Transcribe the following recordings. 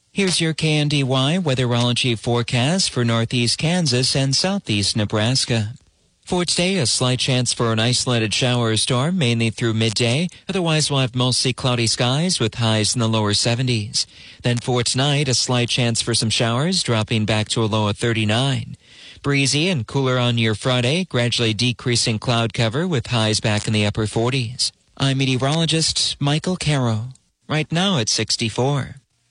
Here's your KNDY weatherology forecast for northeast Kansas and southeast Nebraska. For today, a slight chance for an isolated shower or storm, mainly through midday. Otherwise, we'll have mostly cloudy skies with highs in the lower 70s. Then for tonight, a slight chance for some showers, dropping back to a low of 39. Breezy and cooler on your Friday, gradually decreasing cloud cover with highs back in the upper 40s. I'm meteorologist Michael Caro. Right now it's 64.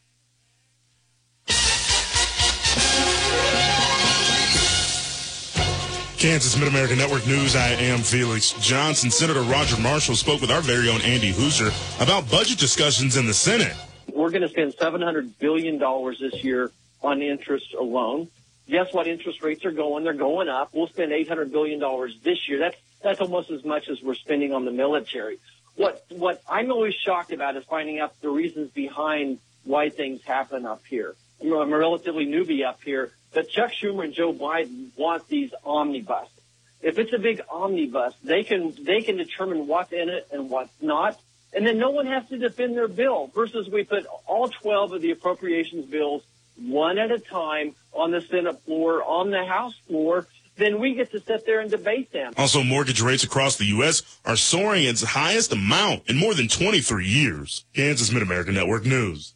Kansas Mid-America Network News, I am Felix Johnson. Senator Roger Marshall spoke with our very own Andy Hoosier about budget discussions in the Senate. We're going to spend $700 billion this year on interest alone. Guess what interest rates are going? They're going up. We'll spend $800 billion this year. That's almost as much as we're spending on the military. What I'm always shocked about is finding out the reasons behind why things happen up here. I'm a relatively newbie up here, but Chuck Schumer and Joe Biden want these omnibus. If it's a big omnibus, they can determine what's in it and what's not, and then no one has to defend their bill, versus we put all 12 of the appropriations bills one at a time on the Senate floor, on the House floor, then we get to sit there and debate them. Also, mortgage rates across the U.S. are soaring its highest amount in more than 23 years. Kansas Mid-America Network News.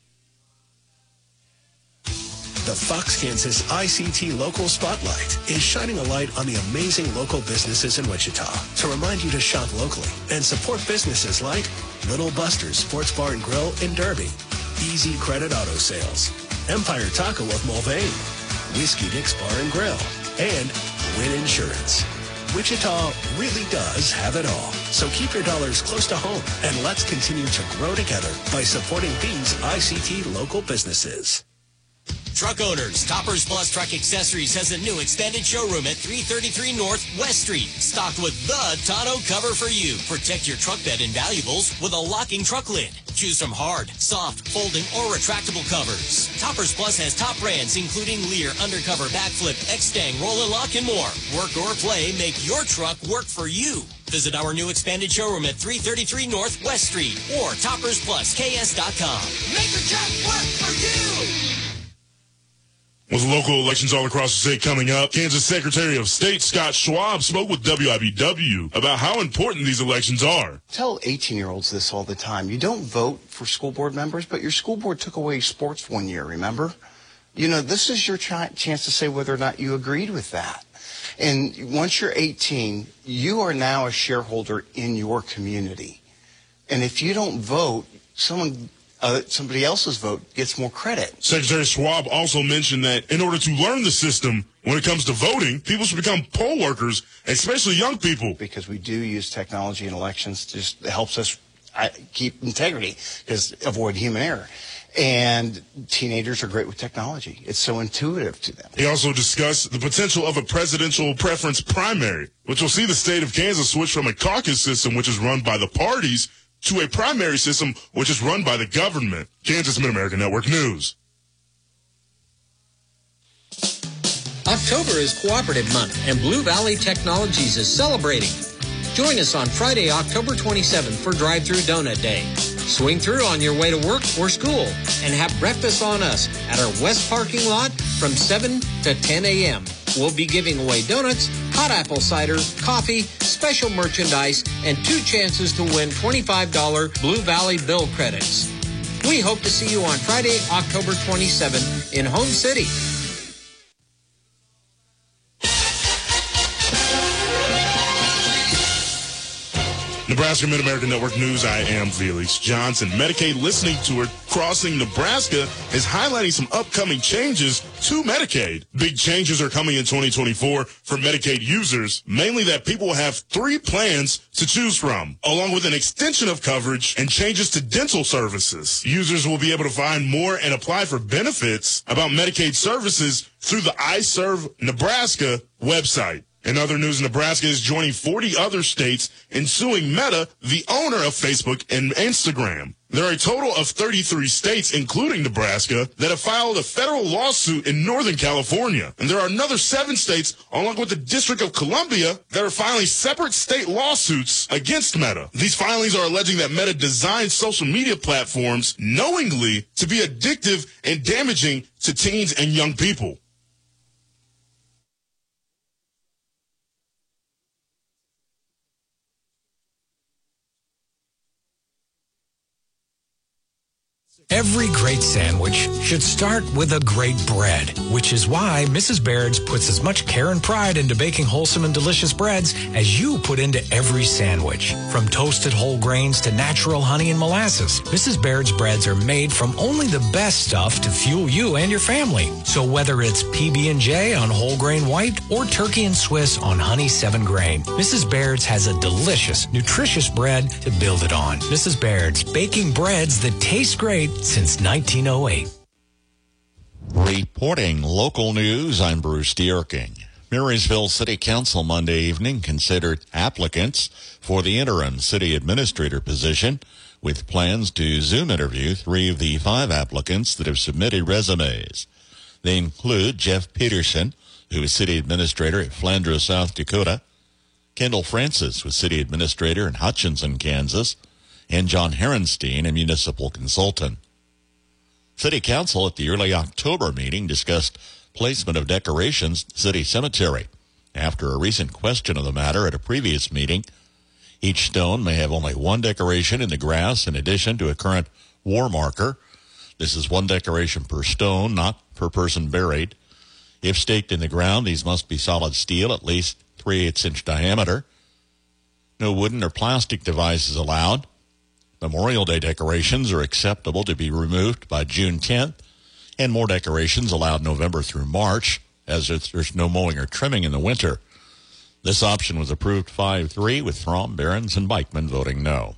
The Fox Kansas ICT Local Spotlight is shining a light on the amazing local businesses in Wichita to remind you to shop locally and support businesses like Little Buster's Sports Bar and Grill in Derby, Easy Credit Auto Sales, Empire Taco of Mulvane, Whiskey Dick's Bar and Grill, and Win Insurance. Wichita really does have it all. So keep your dollars close to home and let's continue to grow together by supporting these ICT local businesses. Truck owners, Toppers Plus Truck Accessories has a new expanded showroom at 333 North West Street, stocked with the tonneau cover for you. Protect your truck bed and valuables with a locking truck lid. Choose from hard, soft, folding, or retractable covers. Toppers Plus has top brands including Lear, Undercover, Backflip, X-Stang, Roll and Lock, and more. Work or play, make your truck work for you. Visit our new expanded showroom at 333 North West Street or toppersplusks.com. Make the truck work for you! With local elections all across the state coming up, Kansas Secretary of State Scott Schwab spoke with WIBW about how important these elections are. Tell 18-year-olds this all the time. You don't vote for school board members, but your school board took away sports one year, remember? You know, this is your chance to say whether or not you agreed with that. And once you're 18, you are now a shareholder in your community. And if you don't vote, somebody else's vote gets more credit. Secretary Schwab also mentioned that in order to learn the system when it comes to voting, people should become poll workers, especially young people. Because we do use technology in elections, just helps us keep integrity, because avoid human error. And teenagers are great with technology. It's so intuitive to them. He also discussed the potential of a presidential preference primary, which will see the state of Kansas switch from a caucus system, which is run by the parties, to a primary system, which is run by the government. Kansas Mid-America Network News. October is Cooperative Month, and Blue Valley Technologies is celebrating. Join us on Friday, October 27th for Drive-Thru Donut Day. Swing through on your way to work or school and have breakfast on us at our west parking lot from 7 to 10 a.m. We'll be giving away donuts, hot apple cider, coffee, special merchandise, and 2 chances to win $25 Blue Valley bill credits. We hope to see you on Friday, October 27th in Home City. Nebraska Mid-America Network News, I am Felix Johnson. Medicaid Listening Tour Crossing Nebraska is highlighting some upcoming changes to Medicaid. Big changes are coming in 2024 for Medicaid users, mainly that people will have 3 plans to choose from, along with an extension of coverage and changes to dental services. Users will be able to find more and apply for benefits about Medicaid services through the iServe Nebraska website. In other news, Nebraska is joining 40 other states in suing Meta, the owner of Facebook and Instagram. There are a total of 33 states, including Nebraska, that have filed a federal lawsuit in Northern California. And there are another 7 states, along with the District of Columbia, that are filing separate state lawsuits against Meta. These filings are alleging that Meta designed social media platforms knowingly to be addictive and damaging to teens and young people. Every great sandwich should start with a great bread, which is why Mrs. Baird's puts as much care and pride into baking wholesome and delicious breads as you put into every sandwich. From toasted whole grains to natural honey and molasses, Mrs. Baird's breads are made from only the best stuff to fuel you and your family. So whether it's PB&J on whole grain white or turkey and Swiss on honey 7 grain, Mrs. Baird's has a delicious, nutritious bread to build it on. Mrs. Baird's, baking breads that taste great since 1908. Reporting local news, I'm Bruce Dierking. Marysville City Council Monday evening considered applicants for the interim city administrator position, with plans to Zoom interview 3 of the 5 applicants that have submitted resumes. They include Jeff Peterson, who is city administrator at Flandreau, South Dakota, Kendall Francis was city administrator in Hutchinson, Kansas, and John Herenstein, a municipal consultant. City Council at the early October meeting discussed placement of decorations at City Cemetery. After a recent question of the matter at a previous meeting, each stone may have only 1 decoration in the grass in addition to a current war marker. This is 1 decoration per stone, not per person buried. If staked in the ground, these must be solid steel, at least 3/8-inch diameter. No wooden or plastic devices allowed. Memorial Day decorations are acceptable to be removed by June 10th, and more decorations allowed November through March, as there's no mowing or trimming in the winter. This option was approved 5-3, with Throm, Behrens, and Bikeman voting no.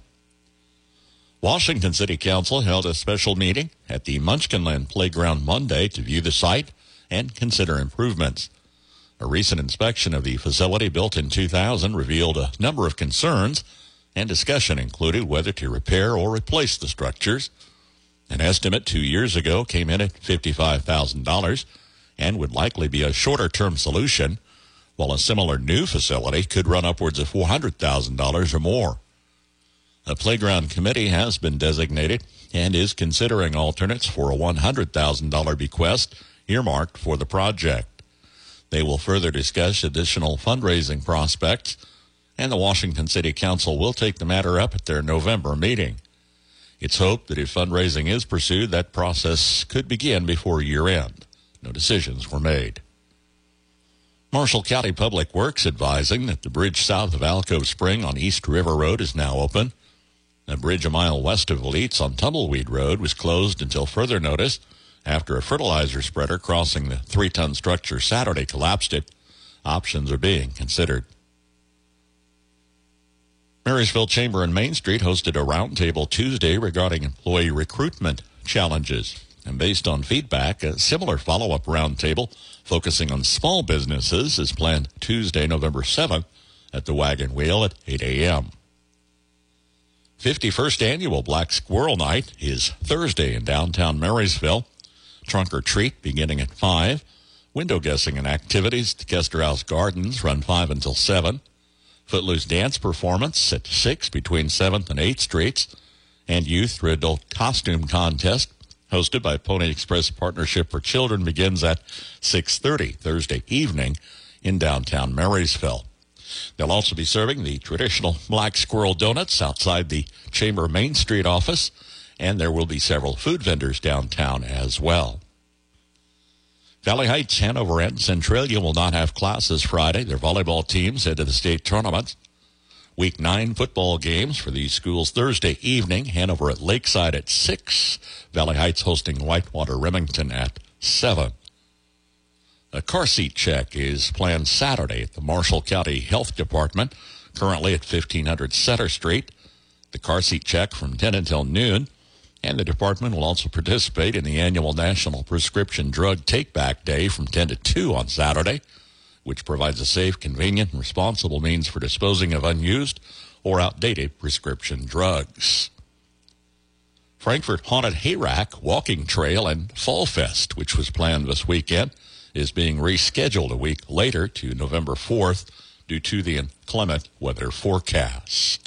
Washington City Council held a special meeting at the Munchkinland Playground Monday to view the site and consider improvements. A recent inspection of the facility, built in 2000, revealed a number of concerns, and discussion included whether to repair or replace the structures. An estimate 2 years ago came in at $55,000 and would likely be a shorter-term solution, while a similar new facility could run upwards of $400,000 or more. A playground committee has been designated and is considering alternates for a $100,000 bequest earmarked for the project. They will further discuss additional fundraising prospects, and the Washington City Council will take the matter up at their November meeting. It's hoped that if fundraising is pursued, that process could begin before year-end. No decisions were made. Marshall County Public Works advising that the bridge south of Alcove Spring on East River Road is now open. A bridge a mile west of Vlietz on Tumbleweed Road was closed until further notice after a fertilizer spreader crossing the 3-ton structure Saturday collapsed it. Options are being considered. Marysville Chamber and Main Street hosted a roundtable Tuesday regarding employee recruitment challenges. And based on feedback, a similar follow-up roundtable focusing on small businesses is planned Tuesday, November 7th at the Wagon Wheel at 8 a.m. 51st Annual Black Squirrel Night is Thursday in downtown Marysville. Trunk or treat beginning at 5. Window guessing and activities at Kester House Gardens run 5 until 7. Footloose dance performance at 6 between 7th and 8th Streets, and youth through adult costume contest hosted by Pony Express Partnership for Children begins at 6:30 Thursday evening in downtown Marysville. They'll also be serving the traditional Black Squirrel Donuts outside the Chamber Main Street office, and there will be several food vendors downtown as well. Valley Heights, Hanover, and Centralia will not have classes Friday. Their volleyball teams head to the state tournament. Week 9 football games for these schools Thursday evening. Hanover at Lakeside at 6. Valley Heights hosting Whitewater Remington at 7. A car seat check is planned Saturday at the Marshall County Health Department, currently at 1500 Center Street. The car seat check from 10 until noon. And the department will also participate in the annual National Prescription Drug Take-Back Day from 10 to 2 on Saturday. which provides a safe, convenient, and responsible means for disposing of unused or outdated prescription drugs. Frankfort Haunted Hayrack Walking Trail and Fall Fest, which was planned this weekend, is being rescheduled a week later to November 4th due to the inclement weather forecast.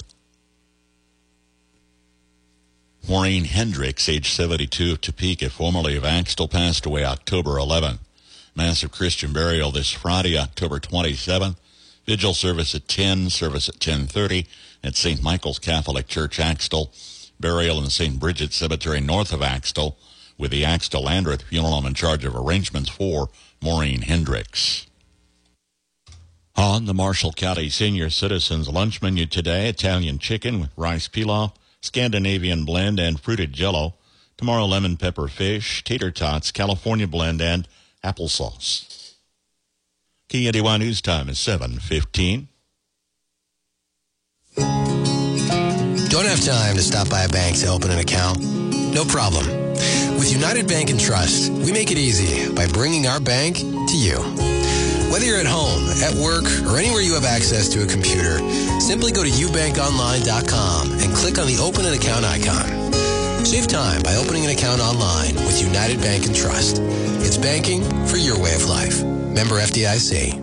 Maureen Hendricks, age 72, of Topeka, formerly of Axtell, passed away October 11. Massive Christian burial this Friday, October 27th. Vigil service at 10, service at 10:30 at St. Michael's Catholic Church, Axtell. Burial in St. Bridget Cemetery north of Axtell, with the Axtell Landreth Funeral Home in charge of arrangements for Maureen Hendricks. On the Marshall County Senior Citizens Lunch Menu today, Italian chicken with rice pilaf, Scandinavian blend, and fruited jello. Tomorrow, lemon pepper fish, tater tots, California blend, and applesauce. KNDY News Time is 7:15. Don't have time to stop by a bank to open an account? No problem. With United Bank and Trust, we make it easy by bringing our bank to you. Whether you're at home, at work, or anywhere you have access to a computer, simply go to ubankonline.com and click on the Open an Account icon. Save time by opening an account online with United Bank and Trust. It's banking for your way of life. Member FDIC.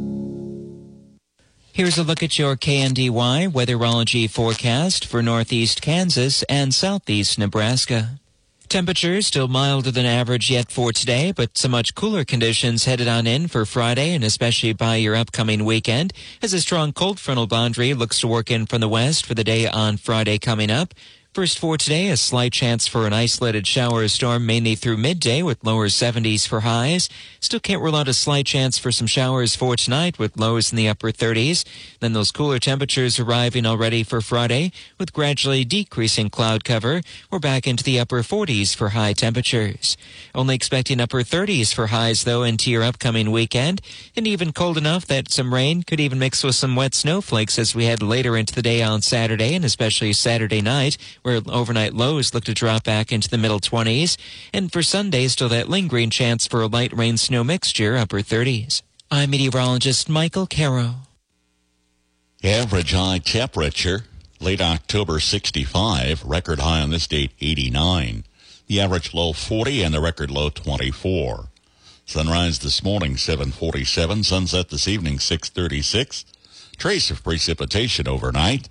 Here's a look at your KNDY weatherology forecast for northeast Kansas and southeast Nebraska. Temperatures still milder than average yet for today, but some much cooler conditions headed on in for Friday and especially by your upcoming weekend as a strong cold frontal boundary looks to work in from the west for the day on Friday coming up. First for today, a slight chance for an isolated shower or storm mainly through midday with lower 70s for highs. Still can't rule out a slight chance for some showers for tonight with lows in the upper 30s. Then those cooler temperatures arriving already for Friday with gradually decreasing cloud cover. We're back into the upper 40s for high temperatures. Only expecting upper 30s for highs though into your upcoming weekend, and even cold enough that some rain could even mix with some wet snowflakes as we head later into the day on Saturday and especially Saturday night, where overnight lows look to drop back into the middle 20s. And for Sunday, still that lingering chance for a light rain-snow mixture, upper 30s. I'm meteorologist Michael Caro. Average high temperature, late October 65, record high on this date 89. The average low 40 and the record low 24. Sunrise this morning 7:47, sunset this evening 6:36. Trace of precipitation overnight.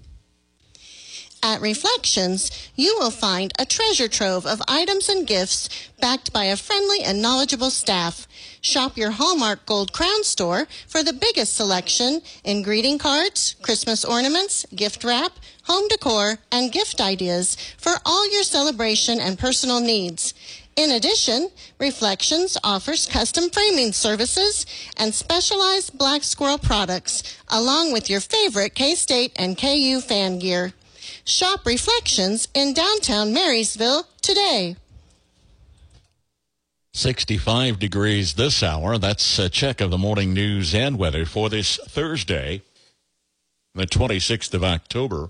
At Reflections, you will find a treasure trove of items and gifts backed by a friendly and knowledgeable staff. Shop your Hallmark Gold Crown store for the biggest selection in greeting cards, Christmas ornaments, gift wrap, home decor, and gift ideas for all your celebration and personal needs. In addition, Reflections offers custom framing services and specialized Black Squirrel products, along with your favorite K-State and KU fan gear. Shop Reflections in downtown Marysville today. 65 degrees this hour. That's a check of the morning news and weather for this Thursday, the 26th of October.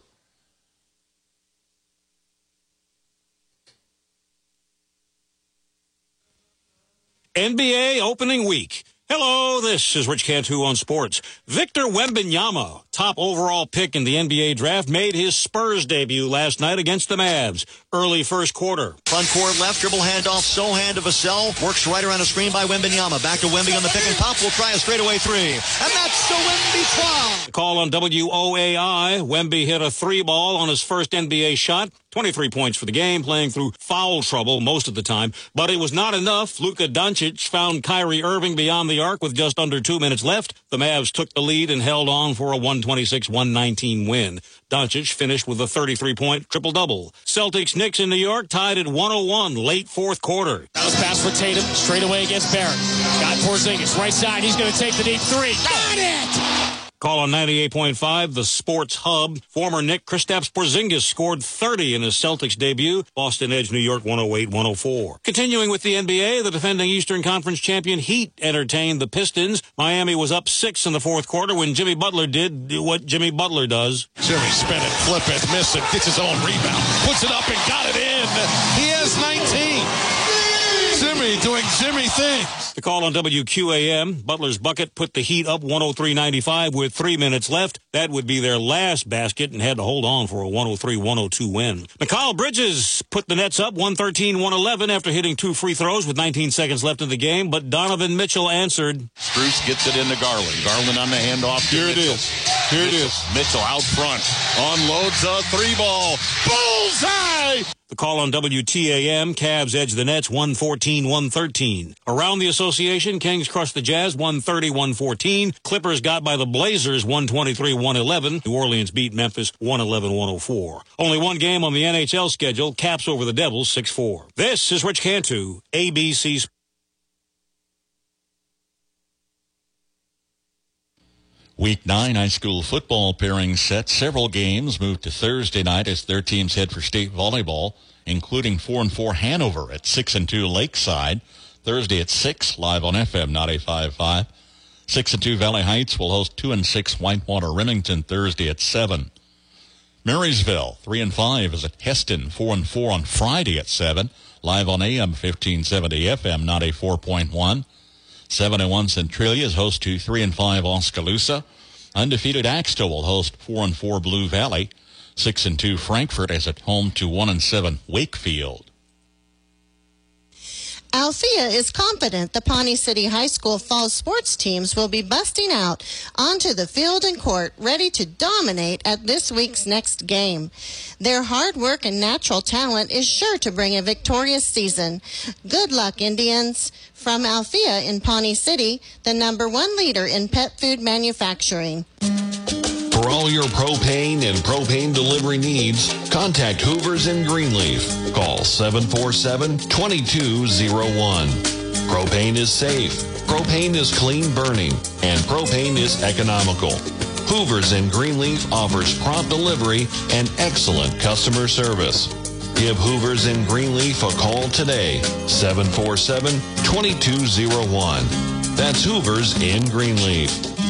NBA opening week. Hello, this is Rich Cantu on sports. Victor Wembanyama, top overall pick in the NBA draft, made his Spurs debut last night against the Mavs. Early first quarter. Front court left, dribble handoff, Sohan to Vassell. Works right around a screen by Wembanyama. Back to Wemby on the pick and pop. Will try a straightaway three. And that's the Wemby twirl. Call on WOAI. Wemby hit a three ball on his first NBA shot. 23 points for the game, playing through foul trouble most of the time. But it was not enough. Luka Doncic found Kyrie Irving beyond the arc with just under 2 minutes left. The Mavs took the lead and held on for a 126-119 win. Doncic finished with a 33-point triple-double. Celtics-Knicks in New York tied at 101 late fourth quarter. Bounce pass for Tatum, straight away against Barrett. Got Porzingis, right side, he's going to take the deep three. Got it! Call on 98.5, the Sports Hub. Former Knick Kristaps Porzingis scored 30 in his Celtics debut. Boston edged New York 108-104. Continuing with the NBA, the defending Eastern Conference champion Heat entertained the Pistons. Miami was up 6 in the fourth quarter when Jimmy Butler did what Jimmy Butler does. Jimmy spin it, flip it, miss it, gets his own rebound, puts it up and got it in. He has 19. Jimmy doing Jimmy things. The call on WQAM. Butler's bucket put the Heat up 103-95 with 3 minutes left. That would be their last basket and had to hold on for a 103-102 win. Mikal Bridges put the Nets up 113-111 after hitting 2 free throws with 19 seconds left in the game, but Donovan Mitchell answered. Strus gets it into Garland. Garland on the handoff. Here it is. Here it is. Mitchell out front. Unloads a 3-ball. Bullseye! The call on WTAM, Cavs edge the Nets 114-113. Around the association, Kings crushed the Jazz 130-114. Clippers got by the Blazers 123-111. New Orleans beat Memphis 111-104. Only one game on the NHL schedule, Caps over the Devils 6-4. This is Rich Cantu, ABC Sports. Week 9 high school football pairing set. Several games moved to Thursday night as their teams head for state volleyball, including 4-4 Hanover at 6-2 Lakeside. Thursday at 6, live on FM 95.5. 6-2 Valley Heights will host 2-6 Whitewater Remington Thursday at 7. Marysville 3-5 is at Heston, 4-4 on Friday at 7, live on AM 1570 FM 94.1. 7-1 Centralia is host to 3-5 Oskaloosa. Undefeated Axtell will host 4-4 Blue Valley. 6-2 Frankfort is at home to 1-7 Wakefield. Althea is confident the Pawnee City High School fall sports teams will be busting out onto the field and court, ready to dominate at this week's next game. Their hard work and natural talent is sure to bring a victorious season. Good luck, Indians. From Althea in Pawnee City, the #1 leader in pet food manufacturing. For all your propane and propane delivery needs, contact Hoover's in Greenleaf. Call 747-2201. Propane is safe, propane is clean burning, and propane is economical. Hoover's in Greenleaf offers prompt delivery and excellent customer service. Give Hoover's in Greenleaf a call today, 747-2201. That's Hoover's in Greenleaf.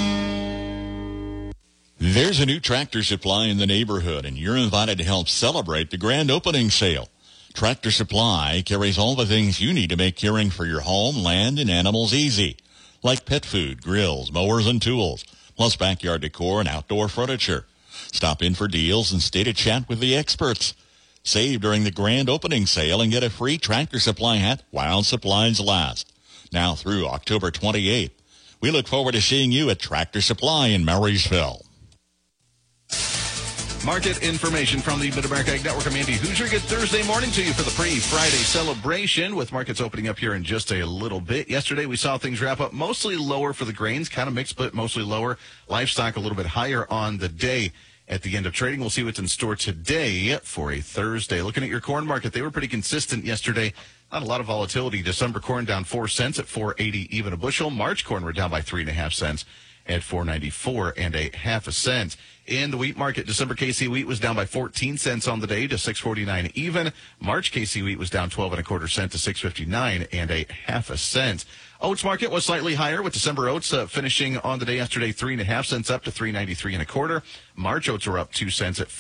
There's a new Tractor Supply in the neighborhood, and you're invited to help celebrate the grand opening sale. Tractor Supply carries all the things you need to make caring for your home, land, and animals easy, like pet food, grills, mowers, and tools, plus backyard decor and outdoor furniture. Stop in for deals and stay to chat with the experts. Save during the grand opening sale and get a free Tractor Supply hat while supplies last. Now through October 28th. We look forward to seeing you at Tractor Supply in Marysville. Market information from the Mid-America Ag Network. I'm Andy Hoosier. Good Thursday morning to you for the pre-Friday celebration, with markets opening up here in just a little bit. Yesterday, we saw things wrap up mostly lower for the grains, kind of mixed, but mostly lower. Livestock a little bit higher on the day. At the end of trading, we'll see what's in store today for a Thursday. Looking at your corn market, they were pretty consistent yesterday. Not a lot of volatility. December corn down 4 cents at $4.80 even a bushel. March corn were down by 3.5 cents at $4.94 and a half a cent. In the wheat market, December KC wheat was down by 14 cents on the day to $6.49 even. March KC wheat was down 12.25 cents to $6.59 and a half a cent. Oats market was slightly higher, with December oats finishing on the day yesterday 3.5 cents up to $3.93 March oats were up 2 cents at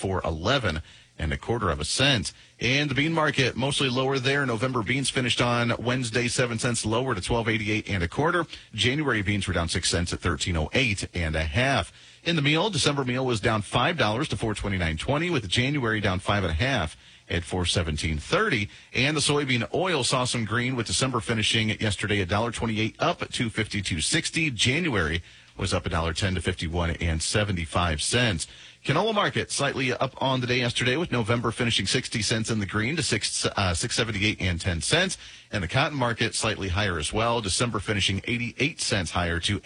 $4.11 In the bean market, mostly lower there. November beans finished on Wednesday 7 cents lower to $12.88 January beans were down 6 cents at $13.08 In the meal, December meal was down $5 to $4.29.20, with January down 5.5 at $4.17.30. And the soybean oil saw some green, with December finishing yesterday $1.28 up at $2.5260. January was up $1.10 to $51.75. Canola market slightly up on the day yesterday, with November finishing 60 cents in the green to $6.78.10. And the cotton market slightly higher as well. December finishing 88 cents higher to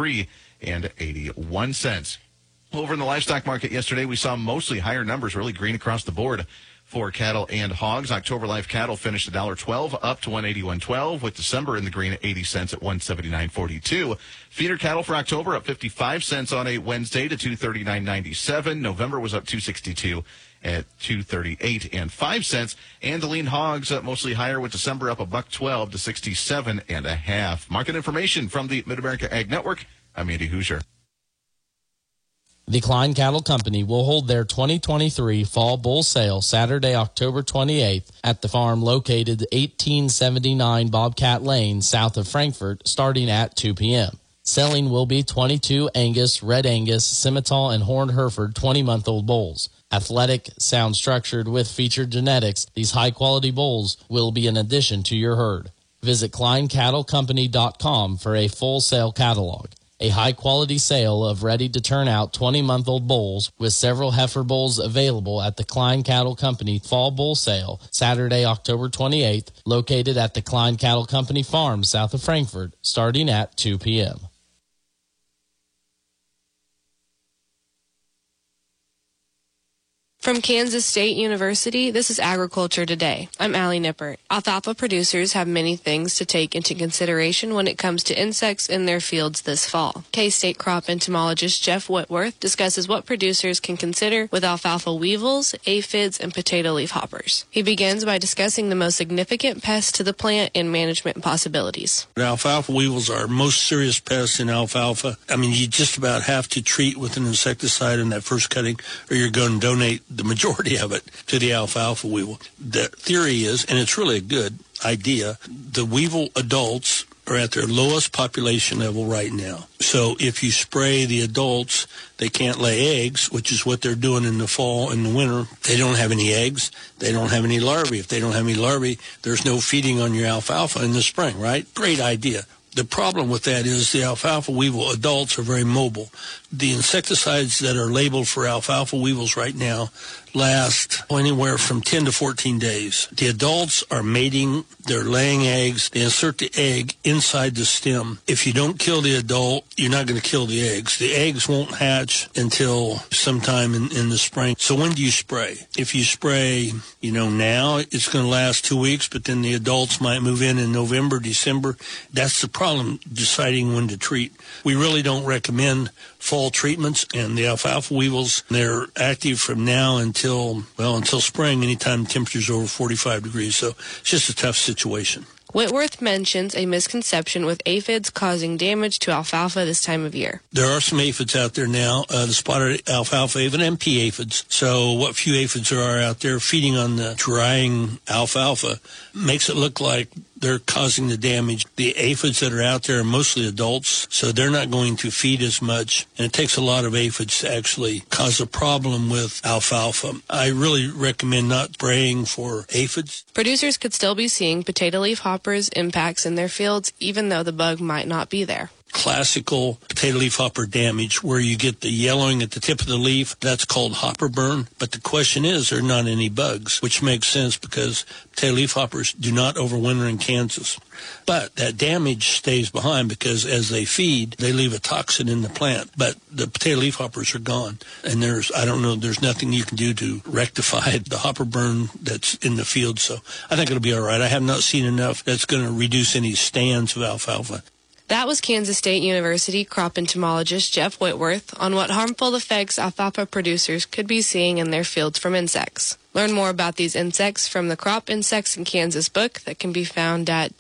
83.81 cents. Over in the livestock market yesterday, we saw mostly higher numbers, really green across the board for cattle and hogs. October live cattle finished $1.12 up to $181.12, with December in the green at 80 cents at $179.42. Feeder cattle for October up 55 cents on a Wednesday to $239.97. November was up $2.62 at $238.05. And the lean hogs mostly higher, with December up $1.12 to $67.50. Market information from the Mid-America Ag Network. I'm Andy Hoosier. The Klein Cattle Company will hold their 2023 Fall Bull Sale Saturday, October 28th at the farm located 1879 Bobcat Lane, south of Frankfort, starting at 2 p.m. Selling will be 22 Angus, Red Angus, Simmental, and Horned Hereford 20-month-old bulls. Athletic, sound structured with featured genetics, these high-quality bulls will be an addition to your herd. Visit KleinCattleCompany.com for a full sale catalog. A high-quality sale of ready-to-turn-out 20-month-old bulls with several heifer bulls available at the Klein Cattle Company Fall Bull Sale, Saturday, October 28th, located at the Klein Cattle Company Farm, south of Frankfort, starting at 2 p.m. From Kansas State University, this is Agriculture Today. I'm Allie Nippert. Alfalfa producers have many things to take into consideration when it comes to insects in their fields this fall. K-State crop entomologist Jeff Whitworth discusses what producers can consider with alfalfa weevils, aphids, and potato leaf hoppers. He begins by discussing the most significant pests to the plant and management possibilities. Alfalfa weevils are most serious pests in alfalfa. I mean, you just about have to treat with an insecticide in that first cutting, or you're going to donate the majority of it to the alfalfa weevil. The theory is, and it's really a good idea, the weevil adults are at their lowest population level right now. So if you spray the adults, they can't lay eggs, which is what they're doing in the fall and the winter. They don't have any eggs. They don't have any larvae. If they don't have any larvae, there's no feeding on your alfalfa in the spring, right? Great idea. The problem with that is the alfalfa weevil adults are very mobile. The insecticides that are labeled for alfalfa weevils right now last anywhere from 10 to 14 days. The adults are mating, they're laying eggs, they insert the egg inside the stem. If you don't kill the adult, you're not going to kill the eggs. The eggs won't hatch until sometime in the spring. So when do you spray? If you spray, now, it's going to last 2 weeks, but then the adults might move in November, December. That's the problem, deciding when to treat. We really don't recommend fall treatments, and the alfalfa weevils, they're active from now until spring, anytime temperature's over 45 degrees. So it's just a tough situation. Whitworth mentions a misconception with aphids causing damage to alfalfa this time of year. There are some aphids out there now, the spotted alfalfa aphid and pea aphids. So what few aphids there are out there feeding on the drying alfalfa makes it look like they're causing the damage. The aphids that are out there are mostly adults, so they're not going to feed as much, and it takes a lot of aphids to actually cause a problem with alfalfa. I really recommend not spraying for aphids. Producers could still be seeing potato leaf hoppers impacts in their fields, even though the bug might not be there. Classical potato leaf hopper damage where you get the yellowing at the tip of the leaf, that's called hopper burn. But the question is, there are not any bugs, which makes sense because potato leaf hoppers do not overwinter in Kansas. But that damage stays behind because as they feed, they leave a toxin in the plant. But the potato leaf hoppers are gone. And there's nothing you can do to rectify the hopper burn that's in the field. So I think it'll be all right. I have not seen enough that's going to reduce any stands of alfalfa. That was Kansas State University crop entomologist Jeff Whitworth on what harmful effects alfalfa producers could be seeing in their fields from insects. Learn more about these insects from the Crop Insects in Kansas book that can be found at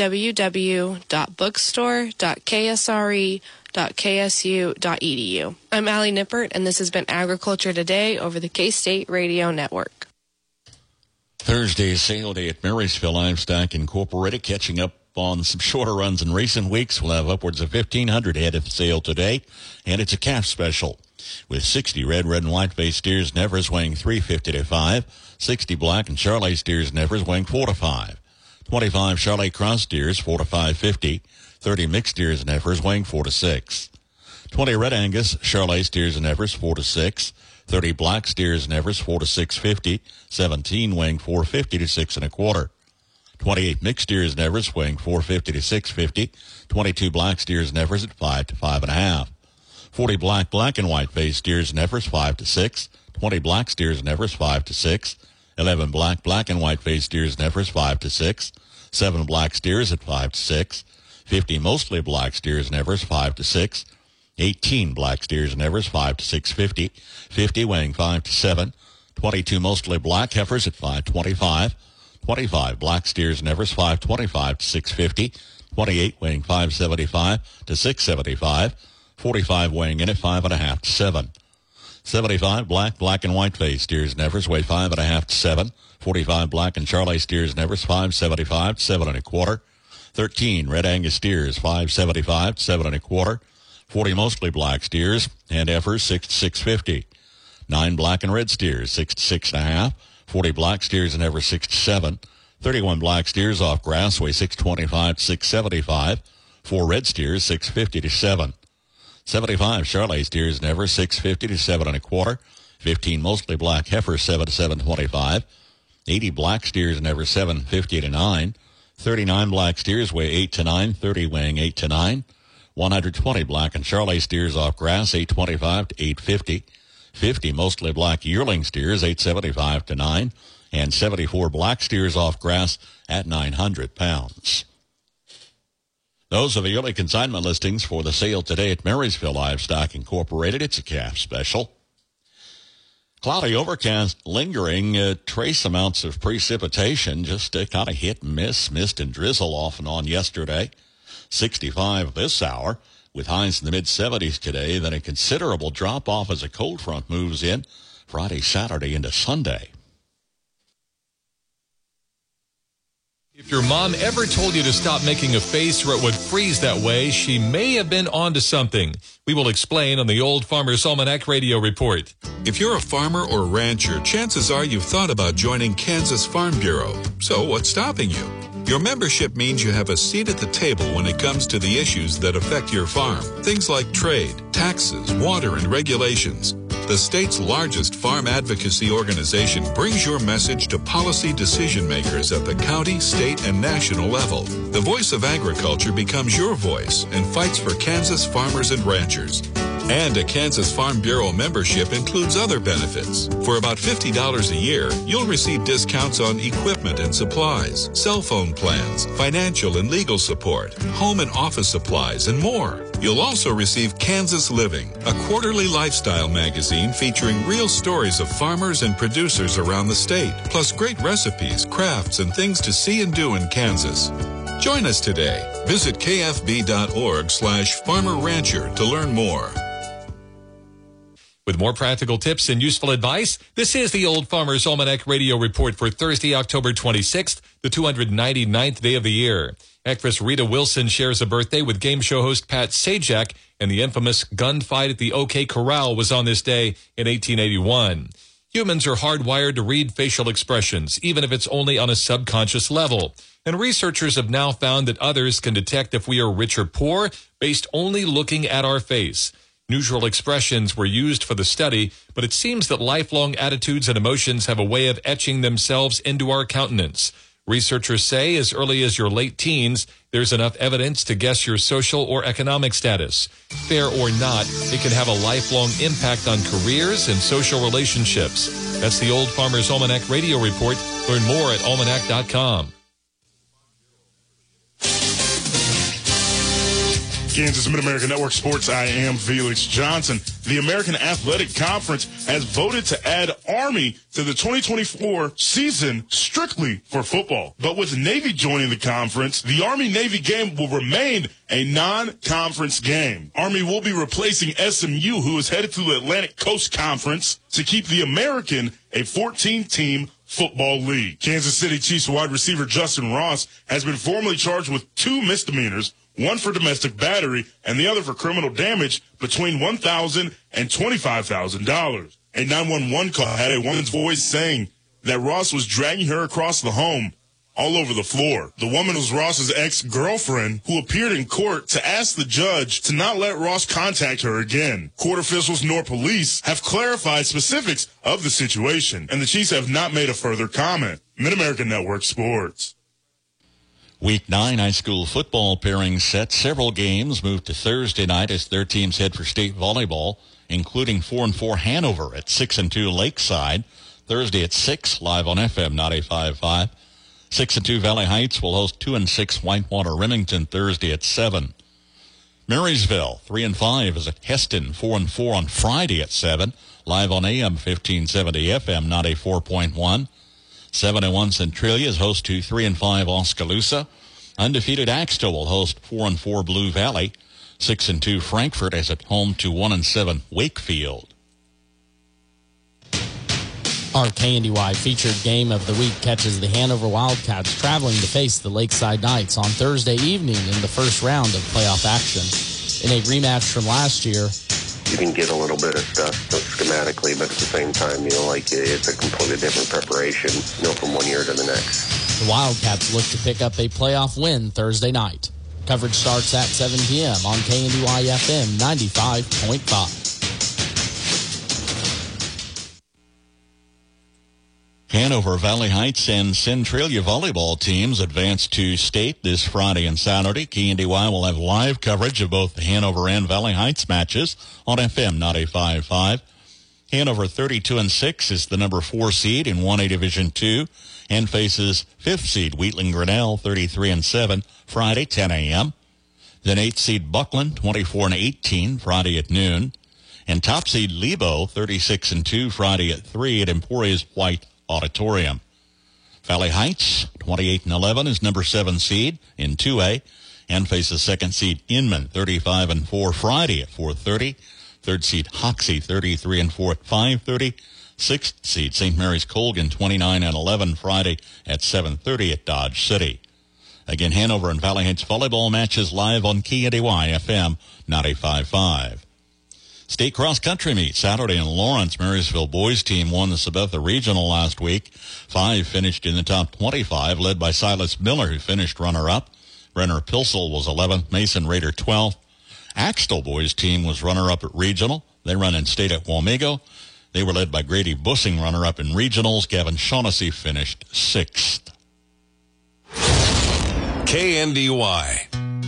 www.bookstore.ksre.ksu.edu. I'm Allie Nippert, and this has been Agriculture Today over the K-State Radio Network. Thursday's sale day at Marysville Livestock Incorporated, catching up on some shorter runs in recent weeks. We'll have upwards of 1,500 head at the sale today, and it's a calf special with 60 red and white-faced steers and heifers weighing 350 to 5, 60 black and Charolais steers and heifers weighing 4 to 5, 25 Charolais cross steers 4 to 550, 30 mixed steers and heifers weighing 4 to 6, 20 red Angus Charolais steers and heifers 4 to 6, 30 black steers and heifers 4 to 650, 17 weighing 450 to 6 1/4. 28 mixed steers and heifers weighing 450 to 650, 22 black steers and heifers at 5 to 5 1/2, 40 black and white-faced steers and heifers 5 to 6, 20 black steers and heifers 5 to 6, 11 black and white-faced steers and heifers 5 to 6, 7 black steers at 5 to 6, 50 mostly black steers and heifers 5 to 6, 18 black steers and heifers 5 to 650, 50 weighing 5 to 7, 22 mostly black heifers at 525, 25 black steers and heifers 525 to 650, 28 weighing 575 to 675, 45 weighing in at 5 1/2 to 7, 75 black and white face steers and Evers weigh 5.5 to 7. 45 black and Charolais steers and Evers 5.75 to 7 1/4. 13 red Angus steers 5.75 to 7 1/4. 40 mostly black steers and Evers 6 to 6.50. 9 black and red steers 6 to 6.5. 40 black steers and Evers 6 to 7. 31 black steers off grass weigh 6.25 to 6.75. 4 red steers 6.50 to 7. 75 Charolais steers and Evers 6.50 to 7 1/4. 15 mostly black heifers 7 to 7.25. 80 black steers and Evers 7.50 to 9. 39 black steers weigh 8 to 9. 30 weighing 8 to 9. 120 black and Charolais steers off grass 8.25 to 8.50. 50 mostly black yearling steers 8.75 to 9. And 74 black steers off grass at 900 pounds. Those are the early consignment listings for the sale today at Marysville Livestock Incorporated. It's a calf special. Cloudy overcast lingering, trace amounts of precipitation, just kind of hit and miss, mist and drizzle off and on yesterday. 65 this hour with highs in the mid-70s today. Then a considerable drop-off as a cold front moves in Friday, Saturday into Sunday. If your mom ever told you to stop making a face or it would freeze that way, she may have been onto something. We will explain on the Old Farmer's Almanac Radio Report. If you're a farmer or rancher, chances are you've thought about joining Kansas Farm Bureau. So what's stopping you? Your membership means you have a seat at the table when it comes to the issues that affect your farm. Things like trade, taxes, water, and regulations. The state's largest farm advocacy organization brings your message to policy decision makers at the county, state, and national level. The voice of agriculture becomes your voice and fights for Kansas farmers and ranchers. And a Kansas Farm Bureau membership includes other benefits. For about $50 a year, you'll receive discounts on equipment and supplies, cell phone plans, financial and legal support, home and office supplies, and more. You'll also receive Kansas Living, a quarterly lifestyle magazine featuring real stories of farmers and producers around the state, plus great recipes, crafts, and things to see and do in Kansas. Join us today. Visit kfb.org/farmer-rancher to learn more. With more practical tips and useful advice, this is the Old Farmer's Almanac Radio Report for Thursday, October 26th, the 299th day of the year. Actress Rita Wilson shares a birthday with game show host Pat Sajak, and the infamous gunfight at the OK Corral was on this day in 1881. Humans are hardwired to read facial expressions, even if it's only on a subconscious level. And researchers have now found that others can detect if we are rich or poor based only looking at our face. Neutral expressions were used for the study, but it seems that lifelong attitudes and emotions have a way of etching themselves into our countenance. Researchers say as early as your late teens, there's enough evidence to guess your social or economic status. Fair or not, it can have a lifelong impact on careers and social relationships. That's the Old Farmer's Almanac Radio Report. Learn more at almanac.com. Kansas Mid-America Network Sports, I am Felix Johnson. The American Athletic Conference has voted to add Army to the 2024 season strictly for football. But with Navy joining the conference, the Army-Navy game will remain a non-conference game. Army will be replacing SMU, who is headed to the Atlantic Coast Conference, to keep the American a 14-team football league. Kansas City Chiefs wide receiver Justin Ross has been formally charged with 2 misdemeanors, one for domestic battery and the other for criminal damage between $1,000 and $25,000. A 911 call had a woman's voice saying that Ross was dragging her across the home all over the floor. The woman was Ross's ex-girlfriend who appeared in court to ask the judge to not let Ross contact her again. Court officials nor police have clarified specifics of the situation, and the Chiefs have not made a further comment. Mid-America Network Sports. Week 9 high school football pairing set. Several games moved to Thursday night as their teams head for state volleyball, including 4-4 Hanover at 6-2 Lakeside. Thursday at 6, live on FM 95.5. 6-2 Valley Heights will host 2-6 Whitewater Remington Thursday at 7. Marysville 3-5 is at Heston, 4-4 on Friday at 7, live on AM 1570 FM 94.1. 7-1 Centralia is host to 3-5 Oskaloosa. Undefeated Axtell will host 4-4 Blue Valley. 6-2 Frankfort is at home to 1-7 Wakefield. Our KNDY featured game of the week catches the Hanover Wildcats traveling to face the Lakeside Knights on Thursday evening in the first round of playoff action. In a rematch from last year, you can get a little bit of stuff schematically, but at the same time, it's a completely different preparation, from one year to the next. The Wildcats look to pick up a playoff win Thursday night. Coverage starts at 7 p.m. on KNDY FM 95.5. Hanover Valley Heights and Centralia volleyball teams advance to state this Friday and Saturday. KNDY will have live coverage of both the Hanover and Valley Heights matches on FM 95.5. Hanover 32-6 is the number 4 seed in 1A Division II and faces 5th seed Wheatland Grinnell 33-7 Friday 10 a.m. Then 8th seed Buckland 24-18 Friday at noon, and top seed Lebo 36-2 Friday at 3 at Emporia's White Auditorium. Valley Heights 28-11 is number 7 seed in 2A and faces 2nd seed Inman 35-4 Friday at 4:30. 3rd seed Hoxie 33-4 at 5:30. 6th seed St. Mary's Colgan 29-11 Friday at 7:30 at Dodge City. Again, Hanover and Valley Heights volleyball matches live on KNDY FM 95.5. State cross-country meet Saturday in Lawrence. Marysville boys team won the Sabetha Regional last week. 5 finished in the top 25, led by Silas Miller, who finished runner-up. Brenner Pilsel was 11th, Mason Rader 12th. Axtell boys team was runner-up at Regional. They run in state at Wamego. They were led by Grady Bussing, runner-up in Regionals. Gavin Shaughnessy finished 6th. KNDY.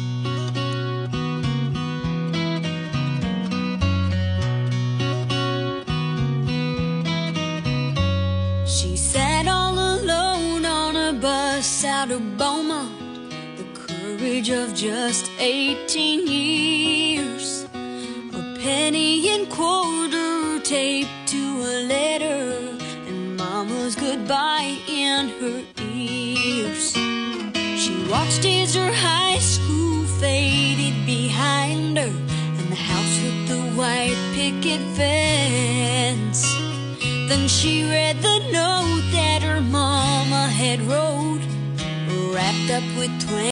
She sat all alone on a bus out of Beaumont, the courage of just 18 years. A penny and quarter taped to a letter, and Mama's goodbye in her ears. She watched as her high school faded behind her, and the house with the white picket fence. Then she read the note that her mama had wrote, wrapped up with 20